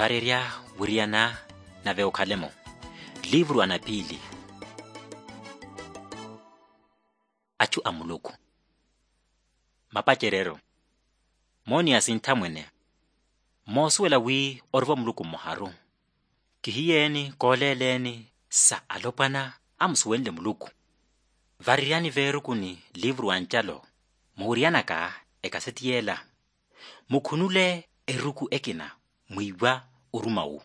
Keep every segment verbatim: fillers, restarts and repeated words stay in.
Vareria Wiriana na Veokalemo. Livru anapili. Achu amuluku. Mapacherero. Moni asintamwene. Mosuela wi orvo muluku moharu. Kihiyeni koleleni sa alopana amsuwende muluku. Variriani verukuni livru anchalo. Muriana ka ekasetiela. Mukunule eruku ekina. Muiwa urumau.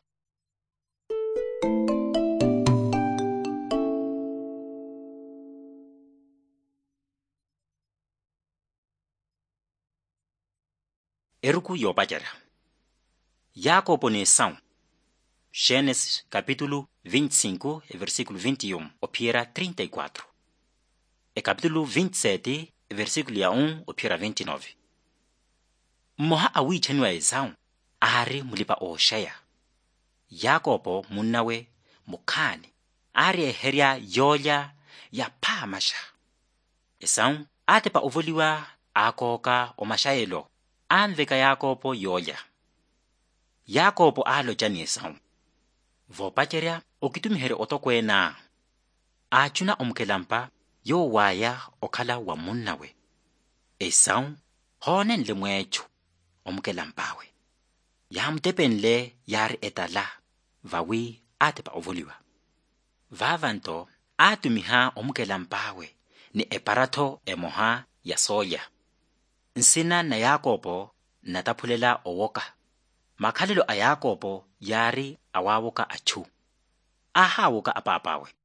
Eruku yopachara. Jacobo ne São. Gênesis capítulo vinte e cinco, versículo vinte e um, opiera trinta e quatro. E capítulo vinte e sete, versículo um, opiera vinte e nove. Moha awi chenwa Esau, ari mulipa Oshaya. Jacobo munawe mukani, ari eheria yoya ya pamasha. Esau atepa ovoliwa akoka omashayelo. Anveka Jacobo yoya. Jacobo alo jani Esau. Vopacheria okitumihere otokwena. Achuna omkelampa yo waya okala wa munnawe. Esau honen le mwechu omkelampawe. Yamtepenle yar etala vawi atepa ovoliwa. Vavanto atumiha omkelampawe ni eparato emoha ya soya. Nsina na Jacobo nataphulela owoka. Makhalelo a Jacobo yari awawoka achu. Ahawoka apapawe.